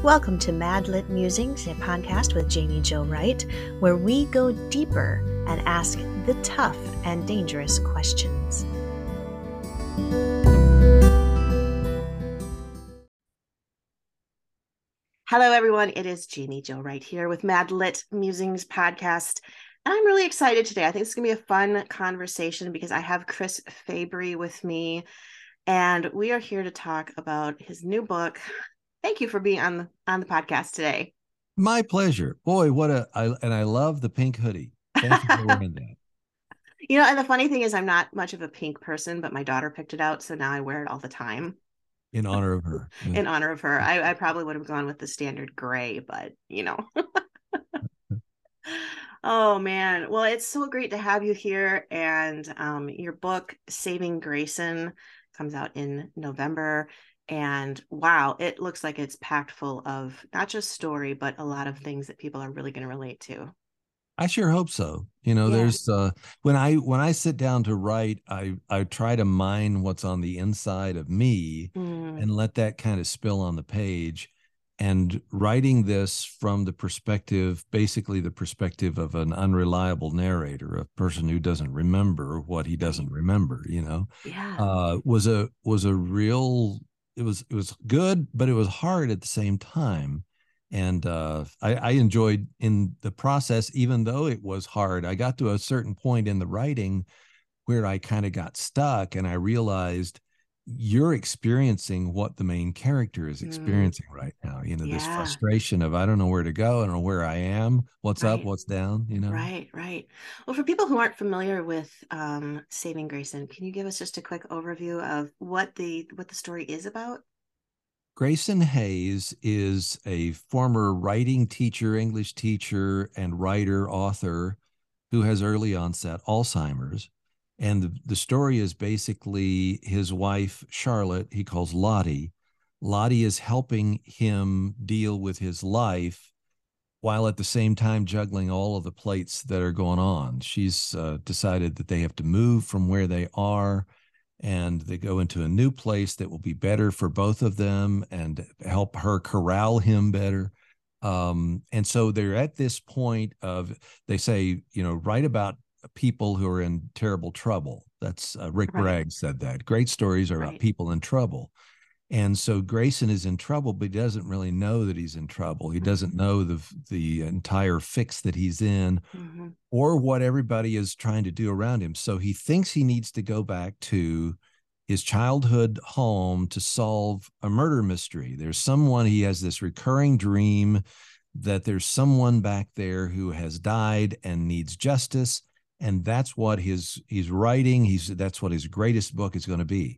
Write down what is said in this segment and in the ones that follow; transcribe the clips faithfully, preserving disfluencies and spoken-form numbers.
Welcome to Mad Lit Musings, a podcast with Jamie Jo Wright, where we go deeper and ask the tough and dangerous questions. Hello, everyone. It is Jamie Jo Wright here with Mad Lit Musings podcast. I'm really excited today. I think it's going to be a fun conversation because I have Chris Fabry with me, and we are here to talk about his new book. Thank you for being on the on the podcast today. My pleasure. Boy, what a I and I love the pink hoodie. Thank you for wearing that. You know, and the funny thing is I'm not much of a pink person, but my daughter picked it out, so now I wear it all the time. In honor of her. Yeah. In honor of her. I, I probably would have gone with the standard gray, but you know. Oh man. Well, it's so great to have you here. And um, your book, Saving Grayson, comes out in November. And wow, it looks like it's packed full of not just story, but a lot of things that people are really going to relate to. I sure hope so. You know, yeah. there's uh when I when I sit down to write, I I try to mine what's on the inside of me mm. and let that kind of spill on the page. And writing this from the perspective, basically the perspective of an unreliable narrator, a person who doesn't remember what he doesn't remember, you know, yeah, uh, was a was a real. It was it was good, but it was hard at the same time. And uh, I, I enjoyed in the process, even though it was hard. I got to a certain point in the writing where I kind of got stuck, and I realized you're experiencing what the main character is experiencing mm. right now. You know, yeah. this frustration of I don't know where to go, I don't know where I am, what's right. up, what's down. You know, right, right. Well, for people who aren't familiar with um, Saving Grayson, can you give us just a quick overview of what the what the story is about? Grayson Hayes is a former writing teacher, English teacher, and writer, author who has early onset Alzheimer's. And the, the story is basically his wife, Charlotte, he calls Lottie. Lottie is helping him deal with his life while at the same time juggling all of the plates that are going on. She's uh, decided that they have to move from where they are, and they go into a new place that will be better for both of them and help her corral him better. Um, and so they're at this point of, they say, you know, write about people who are in terrible trouble. That's uh, Rick right. Bragg said that. Great stories are right. about people in trouble. And so Grayson is in trouble, but he doesn't really know that he's in trouble. He mm-hmm. doesn't know the the entire fix that he's in mm-hmm. or what everybody is trying to do around him. So he thinks he needs to go back to his childhood home to solve a murder mystery. There's someone, he has this recurring dream that there's someone back there who has died and needs justice. And that's what his he's writing. He's that's what his greatest book is going to be.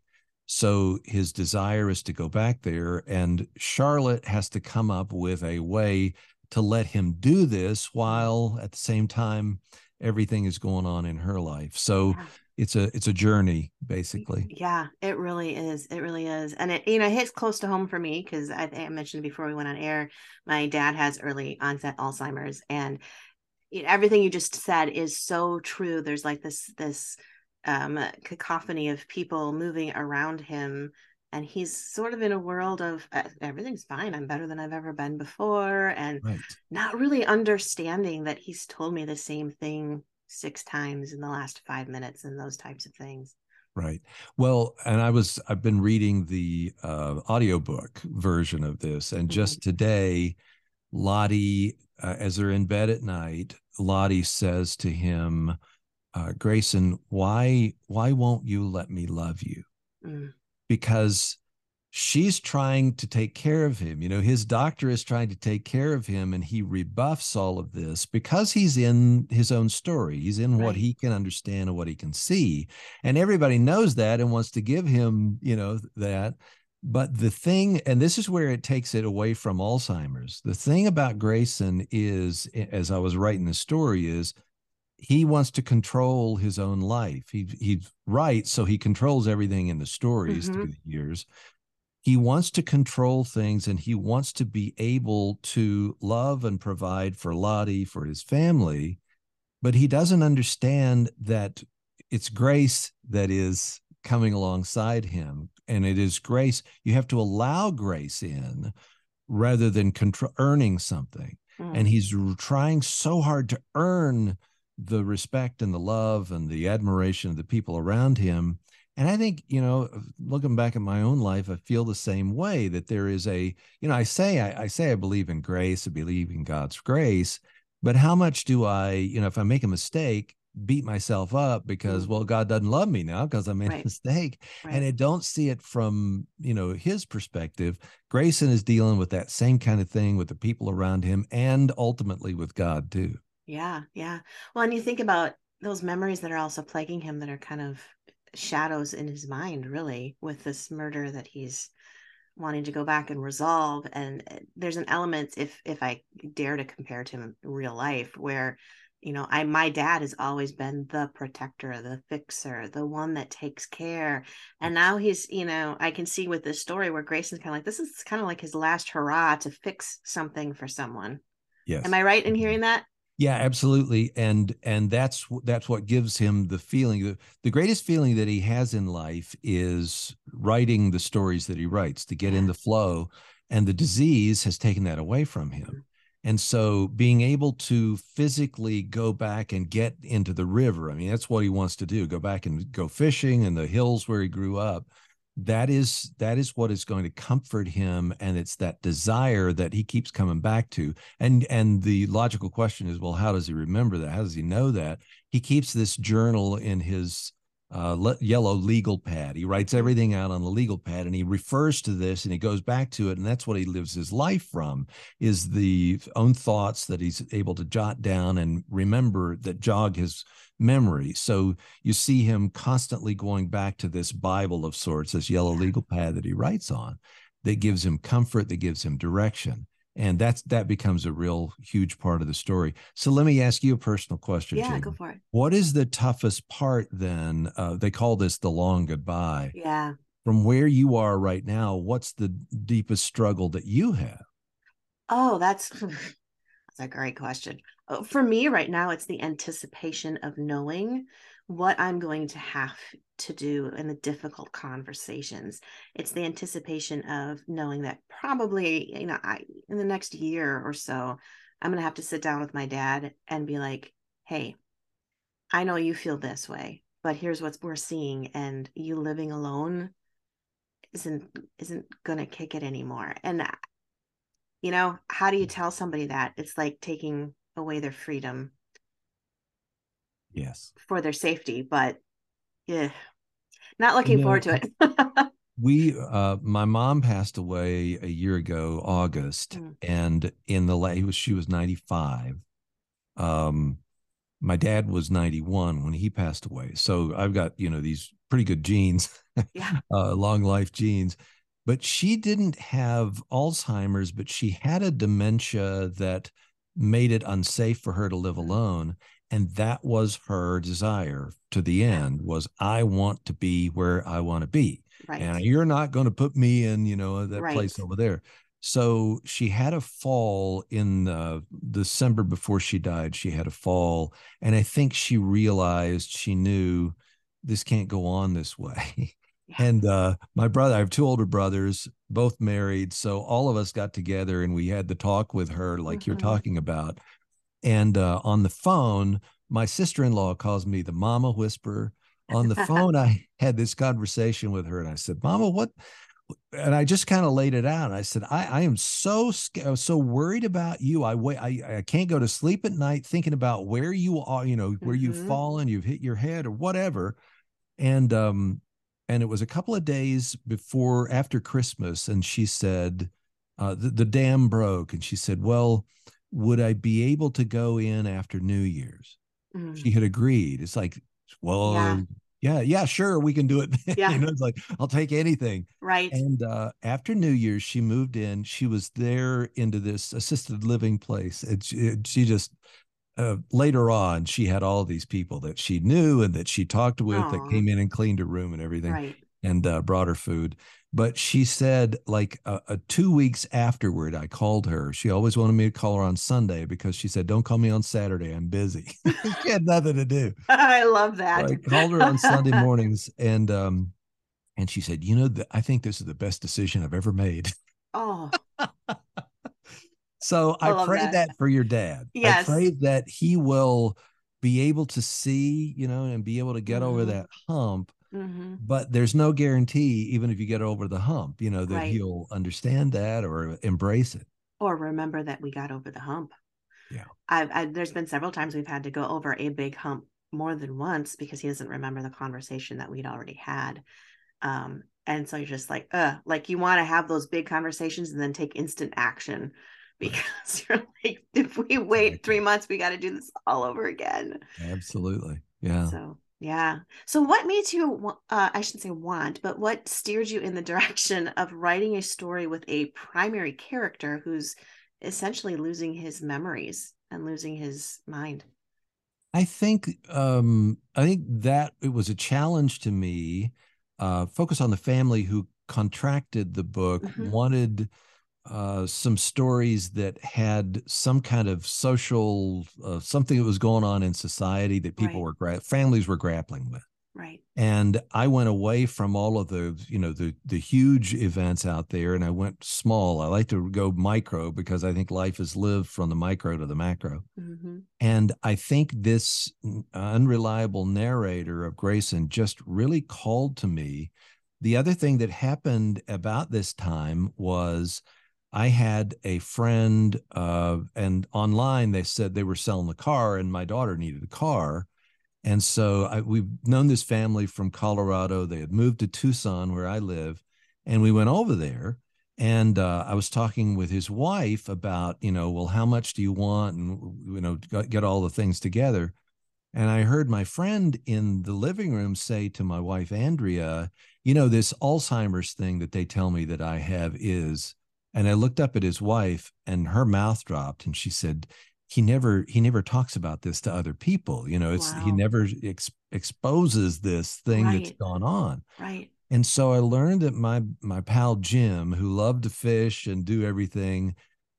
So his desire is to go back there, and Charlotte has to come up with a way to let him do this while at the same time everything is going on in her life. So yeah. it's a it's a journey, basically. Yeah, it really is. It really is. And it, you know, it hits close to home for me because I, I mentioned before we went on air, my dad has early onset Alzheimer's, and you know, everything you just said is so true. There's like this this um, cacophony of people moving around him, and he's sort of in a world of uh, everything's fine. I'm better than I've ever been before, and right. not really understanding that he's told me the same thing six times in the last five minutes and those types of things. Right. Well, and I was I've been reading the uh, audiobook version of this, and just mm-hmm. today, Lottie, uh, as they're in bed at night, Lottie says to him, uh, Grayson, why why won't you let me love you? Mm. Because she's trying to take care of him. You know, his doctor is trying to take care of him, and he rebuffs all of this because he's in his own story. He's in right. what he can understand and what he can see. And everybody knows that and wants to give him, you know, that. But the thing, and this is where it takes it away from Alzheimer's, the thing about Grayson is, as I was writing the story, is he wants to control his own life. He he writes, so he controls everything in the stories mm-hmm. through the years. He wants to control things, and he wants to be able to love and provide for Lottie, for his family, but he doesn't understand that it's Grace that is coming alongside him. And it is Grace. You have to allow Grace in rather than contr- earning something. And Mm. he's trying so hard to earn the respect and the love and the admiration of the people around him. And I think, you know, looking back at my own life, I feel the same way, that there is a, you know, I say, I, I say I believe in grace, I believe in God's grace, but how much do I, you know, if I make a mistake, beat myself up because, Mm. well, God doesn't love me now because I made a Right. mistake. And Right. I don't see it from, you know, his perspective. Grayson is dealing with that same kind of thing with the people around him and ultimately with God too. Yeah. Yeah. Well, and you think about those memories that are also plaguing him that are kind of shadows in his mind, really, with this murder that he's wanting to go back and resolve. And uh, there's an element, if if I dare to compare to him in real life, where, you know, I my dad has always been the protector, the fixer, the one that takes care. And now he's, you know, I can see with this story where Grayson's kind of like, this is kind of like his last hurrah to fix something for someone. Am Yes. I right in hearing that? Yeah, absolutely. And and that's that's what gives him the feeling. The, the greatest feeling that he has in life is writing the stories that he writes to get in Yeah. the flow. And the disease has taken that away from him. Mm. And so being able to physically go back and get into the river, I mean, that's what he wants to do, go back and go fishing in the hills where he grew up. That is that is what is going to comfort him. And it's that desire that he keeps coming back to. And and the logical question is, well, how does he remember that? How does he know that? He keeps this journal in his uh, le- yellow legal pad. He writes Mhm. everything out on the legal pad, and he refers to this, and he goes back to it, and that's what he lives his life from, is the own thoughts that he's able to jot down and remember, that jog his memory. So you see him constantly going back to this Bible of sorts, this yellow Yeah. legal pad that he writes on, that gives him comfort, that gives him direction. And that's that becomes a real huge part of the story. So let me ask you a personal question, Yeah, go Jamie. for it. What is the toughest part then? Uh, they call this the long goodbye. Yeah. From where you are right now, what's the deepest struggle that you have? Oh, that's that's a great question. Uh, For me right now, it's the anticipation of knowing what I'm going to have to do in the difficult conversations. It's the anticipation of knowing that probably, you know, I in the next year or so, I'm going to have to sit down with my dad and be like, "Hey, I know you feel this way, but here's what we're seeing, and you living alone isn't isn't going to kick it anymore." And you know, how do you tell somebody that? It's like taking away their freedom Yes. for their safety, but yeah, not You looking forward know, to it. we uh my mom passed away a year ago, August, Mm. and in the late was she was ninety-five. Um my dad was ninety-one when he passed away. So I've got, you know, these pretty good genes, Yeah. uh, long life genes. But she didn't have Alzheimer's, but she had a dementia that made it unsafe for her to live Mm. alone. And that was her desire to the Yeah. end, was I want to be where I want to be. Right. And you're not going to put me in, you know, that Right. place over there. So she had a fall in uh, December before she died. She had a fall. And I think she realized, she knew this can't go on this way. Yeah. And uh, my brother, I have two older brothers, both married. So all of us got together and we had the talk with her, like you're Hmm. talking about. And uh, on the phone, my sister in law calls me the mama whisperer. On the phone, I had this conversation with her and I said, Mama, what? And I just kind of laid it out. I said, I, I am so scared, so worried about you. I wait, I, I can't go to sleep at night thinking about where you are, you know, where you've Hmm. fallen, you've hit your head or whatever. And um, and it was a couple of days before after Christmas, and she said, uh, the, the dam broke, and she said, well, would I be able to go in after New Year's? Mm. She had agreed. It's like, Yeah. well, yeah, yeah, sure, we can do it. You Yeah. know, it's like, I'll take anything. Right. And uh, after New Year's, she moved in. She was there into this assisted living place. And she, she just, uh, later on, she had all these people that she knew and that she talked with that Oh, came in and cleaned her room and everything right. and uh, brought her food. But she said, like uh, uh, two weeks afterward, I called her. She always wanted me to call her on Sunday because she said, don't call me on Saturday. I'm busy. She had nothing to do. I love So that. I called her on Sunday mornings, and um, and she said, you know, th- I think this is the best decision I've ever made. Oh, So I I love pray that. that for your dad. I Yes. pray that he will be able to see, you know, and be able to get over Mm-hmm. that hump. Mm-hmm. But there's no guarantee, even if you get over the hump, you know, that Right. he'll understand that or embrace it. Or remember that we got over the hump. Yeah. I've, I, there's been several times we've had to go over a big hump more than once because he doesn't remember the conversation that we'd already had. Um, and so you're just like, uh, like you want to have those big conversations and then take instant action Right. because you're like, if we wait Exactly. three months, we got to do this all over again. Absolutely. Yeah. So yeah. So what made you, uh, I shouldn't say want, but what steered you in the direction of writing a story with a primary character who's essentially losing his memories and losing his mind? I think um I think that it was a challenge to me. Uh focus on the family who contracted the book, Mm-hmm. wanted uh, some stories that had some kind of social uh, something that was going on in society that people Right. were gra- families were grappling with. Right. And I went away from all of the, you know, the the huge events out there, and I went small. I like to go micro because I think life is lived from the micro to the macro. Mm-hmm. And I think this unreliable narrator of Grayson just really called to me. The other thing that happened about this time was I had a friend, uh, and online they said they were selling the car, and my daughter needed a car. And so I, we've known this family from Colorado. They had moved to Tucson, where I live, and we went over there. And uh, I was talking with his wife about, you know, well, how much do you want, and you know, get all the things together. And I heard my friend in the living room say to my wife Andrea, you know, this Alzheimer's thing that they tell me that I have is. And I looked up at his wife, and her mouth dropped, and she said, he never he never talks about this to other people, you know, it's he Wow. never ex- exposes this thing that's Right. gone on. Right. And so I learned that my my pal Jim, who loved to fish and do everything,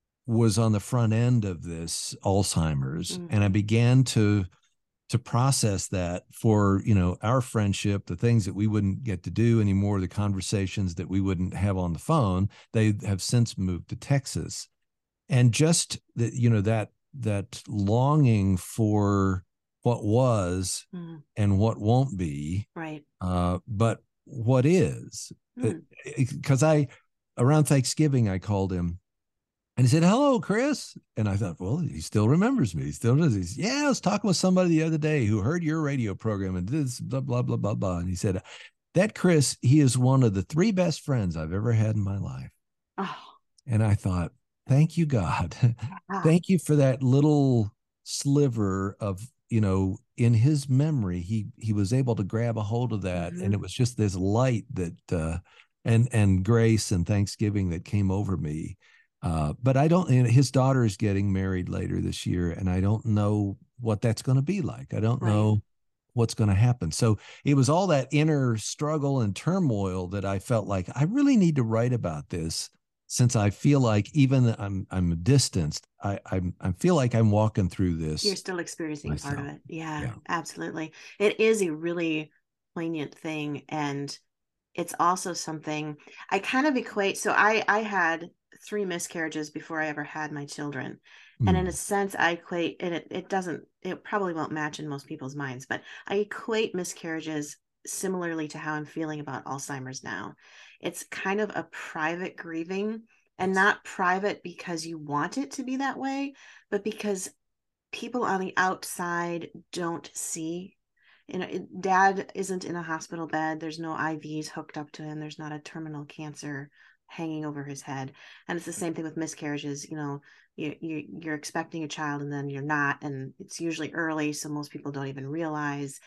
was on the front end of this Alzheimer's. Mm. And I began to to process that for, you know, our friendship, the things that we wouldn't get to do anymore, the conversations that we wouldn't have on the phone. They have since moved to Texas. And just that, you know, that that longing for what was Mm. and what won't be, Right. uh, but what is. Mm. Because I, around Thanksgiving, I called him and he said, hello, Chris. And I thought, well, he still remembers me. He still does. He's, yeah, I was talking with somebody the other day who heard your radio program and this, blah, blah, blah, blah, blah. And he said, that Chris, he is one of the three best friends I've ever had in my life. Oh, And I thought, thank you, God. yeah. Thank you for that little sliver of, you know, in his memory, he he was able to grab a hold of that. And Mm-hmm. it was just this light that uh and and grace and thanksgiving that came over me. Uh, but I don't, you know, his daughter is getting married later this year, and I don't know what that's going to be like. I don't Right. know what's going to happen. So it was all that inner struggle and turmoil that I felt like I really need to write about this, since I feel like even I'm I'm distanced, I I'm, I feel like I'm walking through You're this still experiencing part of myself. it. Yeah, Yeah. absolutely. It is a really poignant thing. And it's also something I kind of equate. So I I had three miscarriages before I ever had my children. And in a Mm. sense, I equate, and it, it doesn't, it probably won't match in most people's minds, but I equate miscarriages similarly to how I'm feeling about Alzheimer's now. It's kind of a private grieving, and Yes. not private because you want it to be that way, but because people on the outside don't see. You know, dad isn't in a hospital bed. There's no I Vs hooked up to him. There's not a terminal cancer hanging over his head. And it's the same thing with miscarriages. You know, you, you you're expecting a child and then you're not, and it's usually early, so most people don't even realize.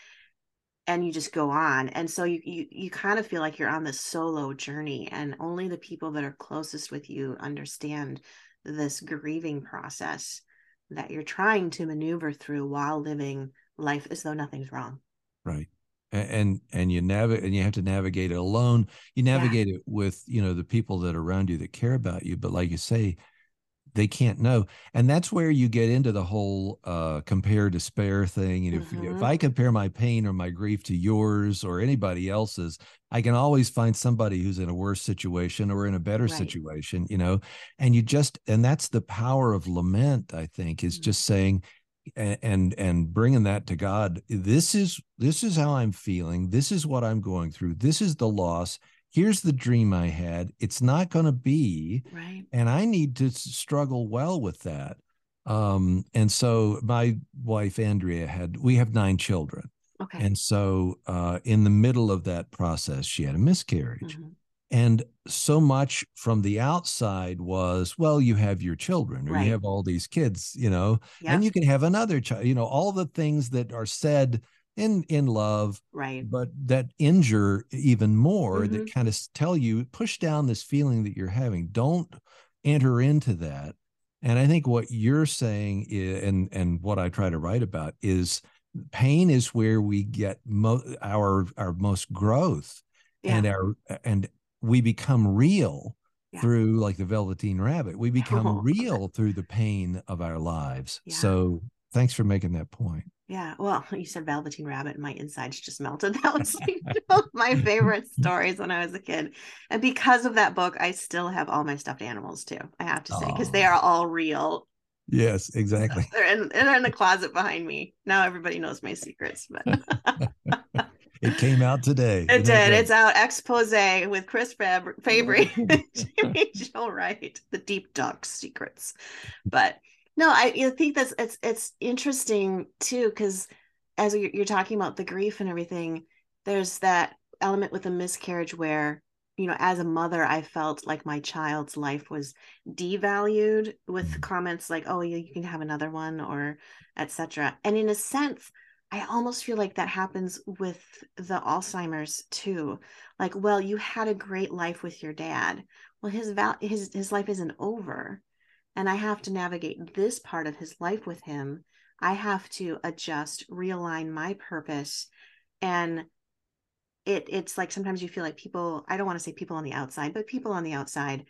And you just go on, and so you you you kind of feel like you're on this solo journey, and only the people that are closest with you understand this grieving process that you're trying to maneuver through while living life as though nothing's wrong. Right. And and you navigate, and you have to navigate it alone. You Yeah. navigate it with, you know, the people that are around you that care about you. But like you say, they can't know. And that's where you get into the whole uh, compare despair thing. And if, if Mm-hmm. I compare my pain or my grief to yours or anybody else's, I can always find somebody who's in a worse situation or in a better Right. situation, you know, and you just, and that's the power of lament, I think, is Mhm. just saying, and, and and bringing that to God. This is this is how I'm feeling. This is what I'm going through. This is the loss. Here's the dream I had. It's not going to be, Right. and I need to struggle well with that. Um, and so my wife Andrea had we have nine children, Okay. and so uh, in the middle of that process, she had a miscarriage. Hmm. And so much from the outside was, well, you have your children or you Right. have all these kids, you know, and Yep. you can have another child, you know, all the things that are said in in love, Right. but that injure even more, Hmm. that kind of tell you, push down this feeling that you're having. Don't enter into that. And I think what you're saying is, and and what I try to write about is pain is where we get mo- our our most growth Yeah. and our and we become real Yeah. through like the Velveteen Rabbit. We become Oh, real through the pain of our lives. yeah. So thanks for making that point. Yeah. Well, you said Velveteen Rabbit, and my insides just melted. That was like one of my favorite stories when I was a kid. And because of that book, I still have all my stuffed animals too, I have to say, because they are Oh, all real. yes, So exactly. they're in they're in the closet behind me. Now everybody knows my secrets, but It came out today. it Isn't that did. great? It's out expose with Chris Fab- Fabry and Jimmy Joe Wright, the deep dark secrets. But no, I, I think that's it's it's interesting too, because as you're, you're talking about the grief and everything, there's that element with a miscarriage where, you know, as a mother, I felt like my child's life was devalued with Mm. comments like, "Oh, you, you can have another one," or et cetera. And in a sense, I almost feel like that happens with the Alzheimer's too. Like, well, you had a great life with your dad. Well, his val- his his life isn't over, and I have to navigate this part of his life with him. I have to adjust, realign my purpose. And it it's like sometimes you feel like people, I don't want to say people on the outside, but people on the outside,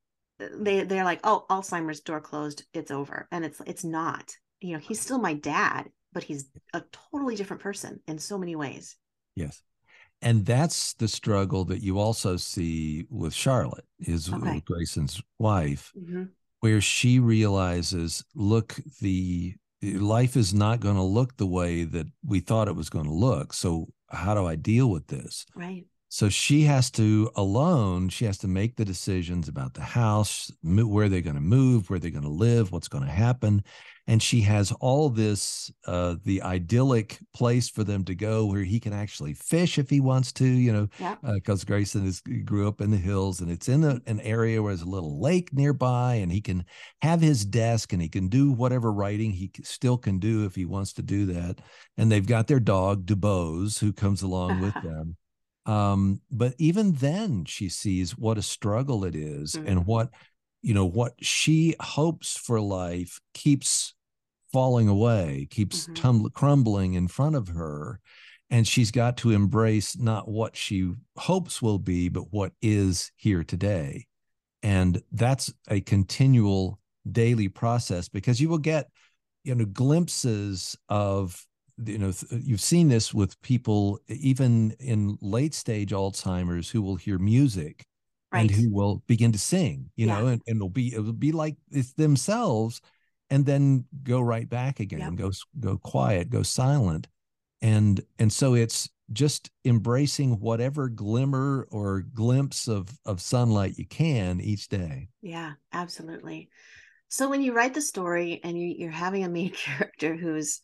they they're like, oh, Alzheimer's, door closed, it's over. And it's it's not. You know, he's still my dad, but he's a totally different person in so many ways. Yes. And that's the struggle that you also see with Charlotte, is Okay. Grayson's wife, Mm-hmm. where she realizes, look, the life is not going to look the way that we thought it was going to look. So how do I deal with this? Right. So she has to alone, she has to make the decisions about the house, where they're going to move, where they're going to live, what's going to happen. And she has all this, uh, the idyllic place for them to go where he can actually fish if he wants to, you know, Yeah. because uh, Grayson is, grew up in the hills and it's in a, an area where there's a little lake nearby and he can have his desk and he can do whatever writing he still can do if he wants to do that. And they've got their dog, DuBose, who comes along with them. Um, but even then, she sees what a struggle it is Mm-hmm. and what, you know, what she hopes for life keeps falling away, keeps Mm-hmm. tum- crumbling in front of her. And she's got to embrace not what she hopes will be, but what is here today. And that's a continual daily process because you will get, you know, glimpses of, you know, you've seen this with people even in late stage Alzheimer's who will hear music and Right. who will begin to sing, you Yeah. know, and, and it'll be it'll be like it's themselves and then go right back again, Yep. go go quiet, go silent. And and so it's just embracing whatever glimmer or glimpse of of sunlight you can each day. Yeah, absolutely. So when you write the story and you, you're having a main character who's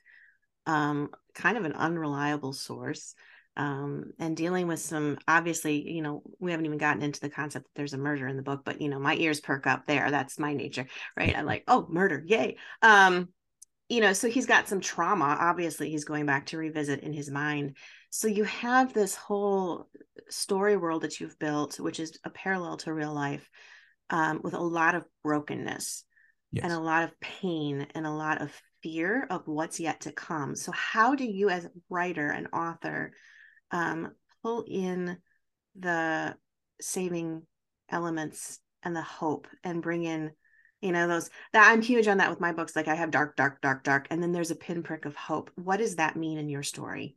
um, kind of an unreliable source, um, and dealing with some, obviously, you know, we haven't even gotten into the concept that there's a murder in the book, but you know, my ears perk up there. That's my nature, right? I'm like, oh, murder, yay. Um, you know, so he's got some trauma. Obviously, he's going back to revisit in his mind. So you have this whole story world that you've built, which is a parallel to real life, um, with a lot of brokenness and a Yes. lot of pain and a lot of fear of what's yet to come. So, how do you, as a writer and author, um, pull in the saving elements and the hope and bring in You know, those that I'm huge on that with my books. Like I have dark, dark, dark, dark, and then there's a pinprick of hope. What does that mean in your story?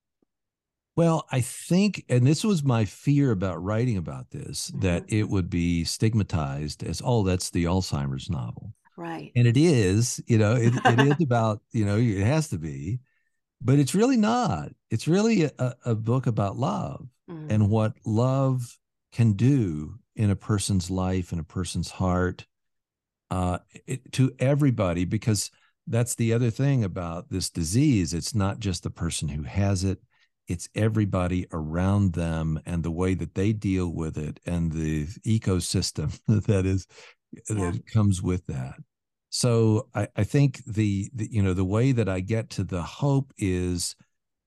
Well, I think, and this was my fear about writing about this, that Mm-hmm. it would be stigmatized as, oh, that's the Alzheimer's novel. Right. And it is, you know, it, it is about, you know, it has to be, but it's really not. It's really a, a book about love Mm. and what love can do in a person's life, in a person's heart, uh, it, to everybody, because that's the other thing about this disease. It's not just the person who has it, it's everybody around them and the way that they deal with it and the ecosystem that is Yeah. that comes with that. So I, I think the, the you know the way that I get to the hope is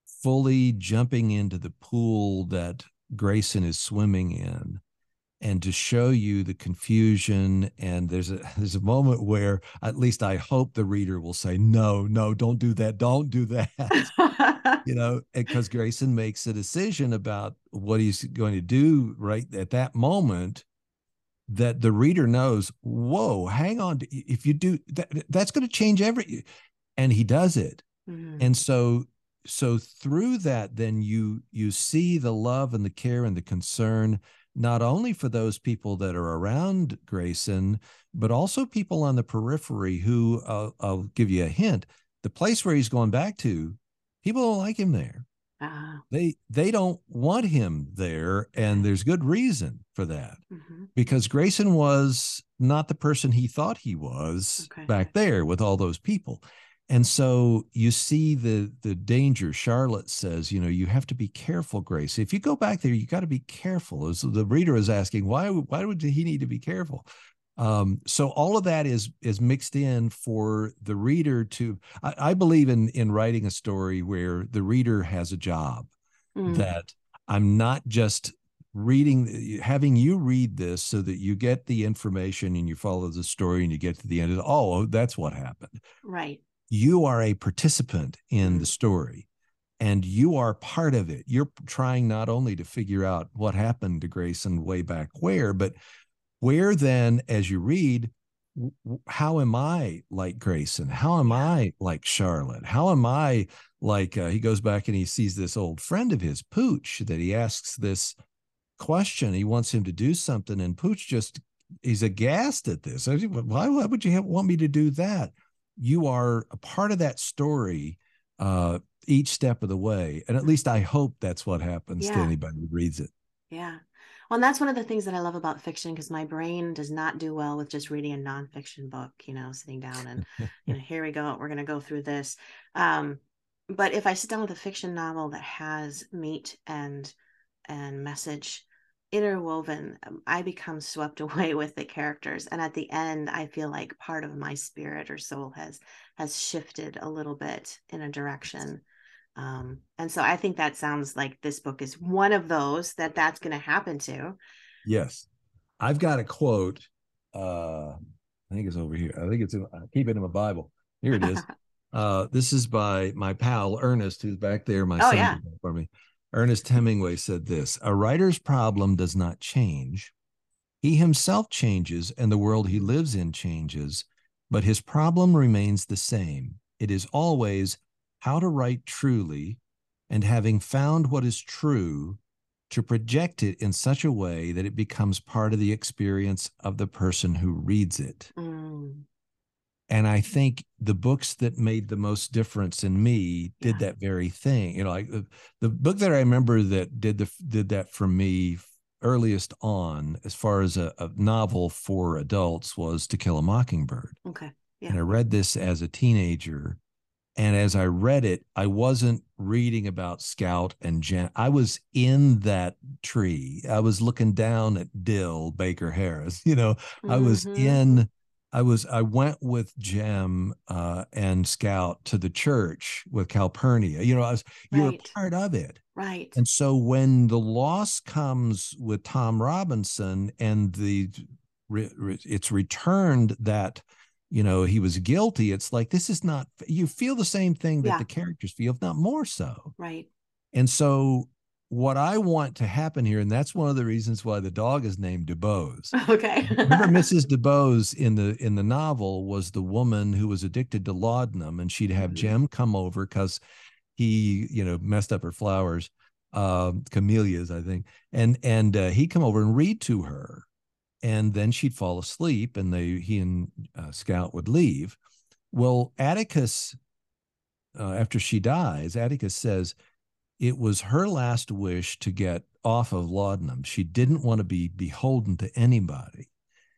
fully jumping into the pool that Grayson is swimming in, and to show you the confusion. And there's a there's a moment where at least I hope the reader will say, no, no, don't do that, don't do that. You know, because Grayson makes a decision about what he's going to do right at that moment, that the reader knows, whoa, hang on, if you do that, that's going to change every, and he does it. Mm. And so so through that, then you you see the love and the care and the concern, not only for those people that are around Grayson, but also people on the periphery who, uh, I'll give you a hint, the place where he's going back to, people don't like him there. Uh, They they don't want him there, and okay. there's good reason for that, Mm-hmm. because Grayson was not the person he thought he was Okay. back there with all those people. And so you see the the danger. Charlotte says, you know, you have to be careful, Grace. If you go back there, you got to be careful. As the reader is asking, why why would he need to be careful? Um, so all of that is is mixed in for the reader to. I, I believe in in writing a story where the reader has a job, Mm. that I'm not just reading, having you read this so that you get the information and you follow the story and you get to the end of, oh, that's what happened. Right. You are a participant in the Mm. story and you are part of it. You're trying not only to figure out what happened to Grayson way back where, but where then, as you read, how am I like Grayson? How am Yeah. I like Charlotte? How am I like, uh, he goes back and he sees this old friend of his, Pooch, that he asks this question. He wants him to do something, and Pooch just, he's aghast at this. Why, why would you have, want me to do that? You are a part of that story, uh, each step of the way. And at least I hope that's what happens to Yeah. anybody who reads it. Yeah. Well, and that's one of the things that I love about fiction, because my brain does not do well with just reading a nonfiction book, you know, sitting down and, you know, here we go, we're going to go through this. Um, but if I sit down with a fiction novel that has meat and and message interwoven, um, I become swept away with the characters. And at the end, I feel like part of my spirit or soul has has shifted a little bit in a direction. Um, and so I think that sounds like this book is one of those that that's going to happen to. Yes. I've got a quote. Uh, I think it's over here. I think it's, in, I keep it in my Bible. Here it is. Uh, this is by my pal, Ernest, who's back there. My Oh son yeah. did that for me. Ernest Hemingway said this: a writer's problem does not change. He himself changes and the world he lives in changes, but his problem remains the same. It is always how to write truly, and having found what is true, to project it in such a way that it becomes part of the experience of the person who reads it. Mm, And I think the books that made the most difference in me did yeah. that very thing. You know, like the, the book that I remember that did the did that for me earliest on, as far as a, a novel for adults, was To Kill a Mockingbird. Okay. Yeah. And I read this as a teenager. And as I read it, I wasn't reading about Scout and Jen. I was in that tree. I was looking down at Dill Baker Harris. You know, I was Mm-hmm. in, I was, I went with Jem uh, and Scout to the church with Calpurnia. You know, I was, you're a Right. part of it. Right. And so when the loss comes with Tom Robinson and the, it's returned that, you know, he was guilty, it's like, this is not, you feel the same thing that Yeah. the characters feel, if not more so. Right. And so what I want to happen here, and that's one of the reasons why the dog is named DuBose. Okay. Remember, Missus DuBose in the in the novel was the woman who was addicted to laudanum, and she'd have Mm-hmm. Jem come over because he, you know, messed up her flowers, uh, camellias, I think, and and uh, he'd come over and read to her, and then she'd fall asleep, and they he and uh, Scout would leave. Well, Atticus, uh, after she dies, Atticus says it was her last wish to get off of laudanum. She didn't want to be beholden to anybody,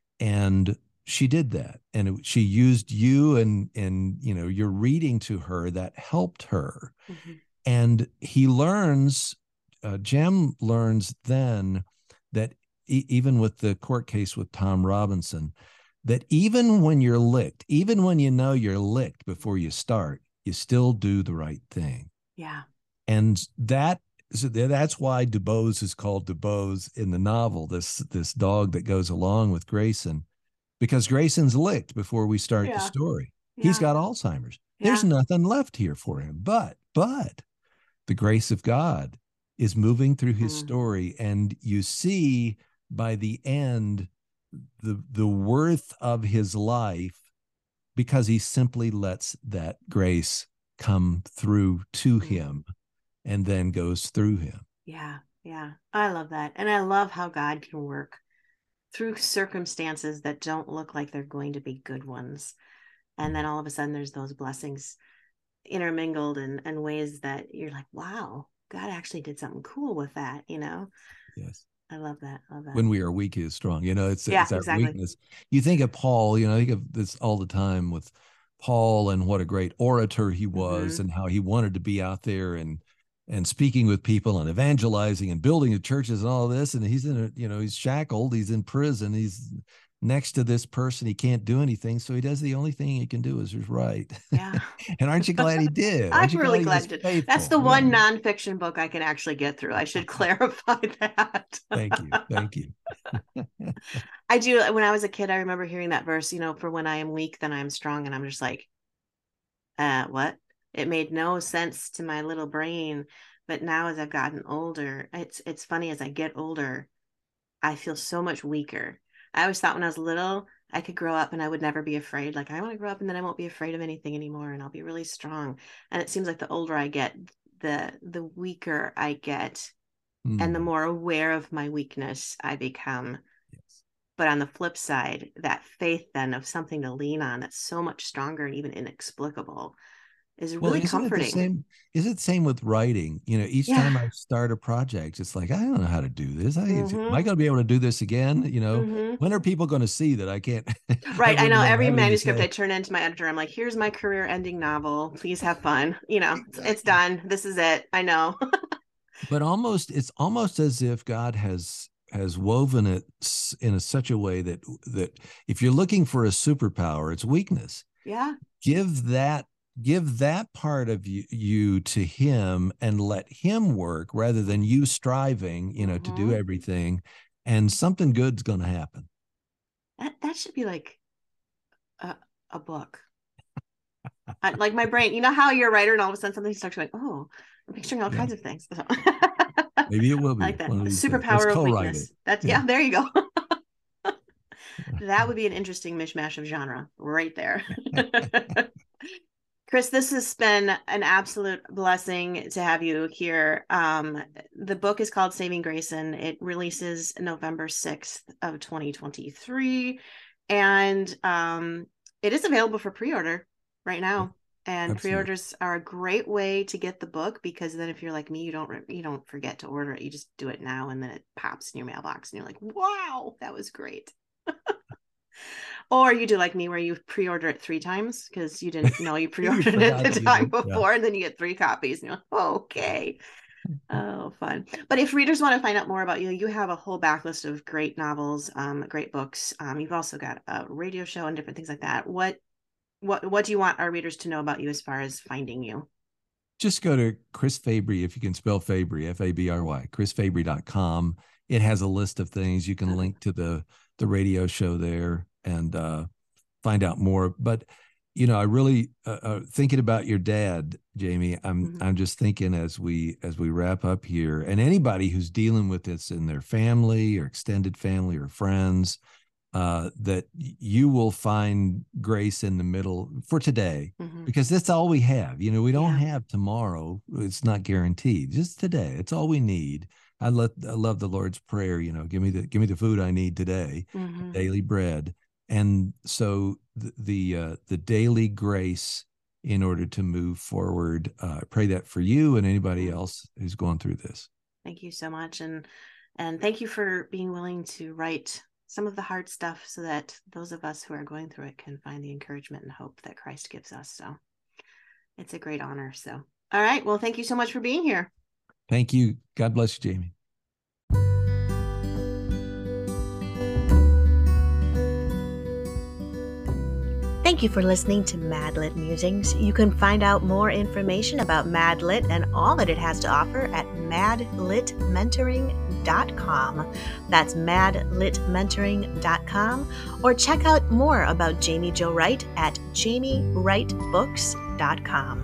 and she did that. And it, she used you and and you know your reading to her that helped her. Mm-hmm. And he learns, uh, Jem learns then that e- even with the court case with Tom Robinson, that even when you're licked, even when you know you're licked before you start, you still do the right thing. Yeah. And that so that's why DuBose is called DuBose in the novel, this this dog that goes along with Grayson, because Grayson's licked before we start the Yeah. story. He's Yeah. got Alzheimer's. There's Yeah. nothing left here for him. But, but the grace of God is moving through his Mm. story. And you see by the end the the worth of his life because he simply lets that grace come through to Mm. him and then goes through him. Yeah. Yeah. I love that. And I love how God can work through circumstances that don't look like they're going to be good ones. And then all of a sudden there's those blessings intermingled in, in ways that you're like, wow, God actually did something cool with that, you know? Yes. I love that. Love that. When we are weak, he is strong. You know, it's Yeah, it's our exactly. weakness. You think of Paul, you know, I think of this all the time with Paul and what a great orator he was, Mm-hmm. and how he wanted to be out there and and speaking with people and evangelizing and building the churches and all this. And he's in a, you know, he's shackled, he's in prison, he's next to this person, he can't do anything. So he does the only thing he can do is just write. Yeah. And aren't you glad he did? Aren't I'm you really glad he glad was you did. That's faithful? the Yeah. one nonfiction book I can actually get through. I should clarify that. Thank you. Thank you. I do. When I was a kid, I remember hearing that verse, you know, for when I am weak, then I am strong. And I'm just like, uh, what? It made no sense to my little brain. But now as I've gotten older, it's it's funny, as I get older, I feel so much weaker. I always thought when I was little, I could grow up and I would never be afraid. Like, I want to grow up and then I won't be afraid of anything anymore and I'll be really strong. And it seems like the older I get, the the weaker I get Mm. and the more aware of my weakness I become. Yes. But on the flip side, that faith then of something to lean on that's so much stronger and even inexplicable is Well, really isn't it the comforting. same? Is it the same with writing? You know, each Yeah. time I start a project, it's like, I don't know how to do this. I, Mhm. Am I going to be able to do this again? You know, Mhm. when are people going to see that I can't? I Right. I really know don't every have anything to manuscript I say. turn into my editor, I'm like, here's my career ending novel. Please have fun. You know, it's, it's Exactly. done. This is it. I know. But almost, it's almost as if God has has woven it s- in a, such a way that that if you're looking for a superpower, it's weakness. Yeah. Give that give that part of you, you to him and let him work rather than you striving, you know, to do Mhm. everything, and something good's going to happen. That, that should be like a, a book. I, like my brain, you know how you're a writer and all of a sudden something starts going, oh, I'm picturing all Yeah. kinds of things. Maybe it will I be like that. one of these things. Let's Superpower of co-write it. weakness. That's, Yeah. yeah, there you go. That would be an interesting mishmash of genre right there. Chris, this has been an absolute blessing to have you here. Um, the book is called Saving Grayson. It releases November sixth of twenty twenty-three. And um, it is available for pre-order right now. And Absolutely. pre-orders are a great way to get the book, because then if you're like me, you don't you don't forget to order it. You just do it now and then it pops in your mailbox and you're like, wow, that was great. Or you do like me, where you pre-order it three times because you didn't know you You pre-ordered it forgot the that you time did. Yeah. before, and then you get three copies, and you're like, oh, okay. Oh, fun. But if readers want to find out more about you, you have a whole backlist of great novels, um, great books. Um, you've also got a radio show and different things like that. What what what do you want our readers to know about you as far as finding you? Just go to Chris Fabry, if you can spell Fabry, F A B R Y, chris fabry dot com. It has a list of things. You can Okay. link to the the radio show there and uh, find out more. But you know, I really uh, uh, thinking about your dad, Jamie. I'm Mm-hmm. I'm just thinking as we as we wrap up here, and anybody who's dealing with this in their family or extended family or friends, uh, that you will find grace in the middle for today, Mm-hmm. because that's all we have. You know, we don't Yeah. have tomorrow. It's not guaranteed. Just today. It's all we need. I love I love the Lord's Prayer. You know, give me the give me the food I need today, Mm-hmm. daily bread. And so the the, uh, the daily grace in order to move forward. Uh, I pray that for you and anybody Mm-hmm. else who's going through this. Thank you so much. And and thank you for being willing to write some of the hard stuff so that those of us who are going through it can find the encouragement and hope that Christ gives us. So it's a great honor. So, all right. Well, thank you so much for being here. Thank you. God bless you, Jamie. Thank you for listening to Madlit Musings. You can find out more information about Madlit and all that it has to offer at mad lit mentoring dot com. That's mad lit mentoring dot com. Or check out more about Jamie Jo Wright at jamie wright books dot com.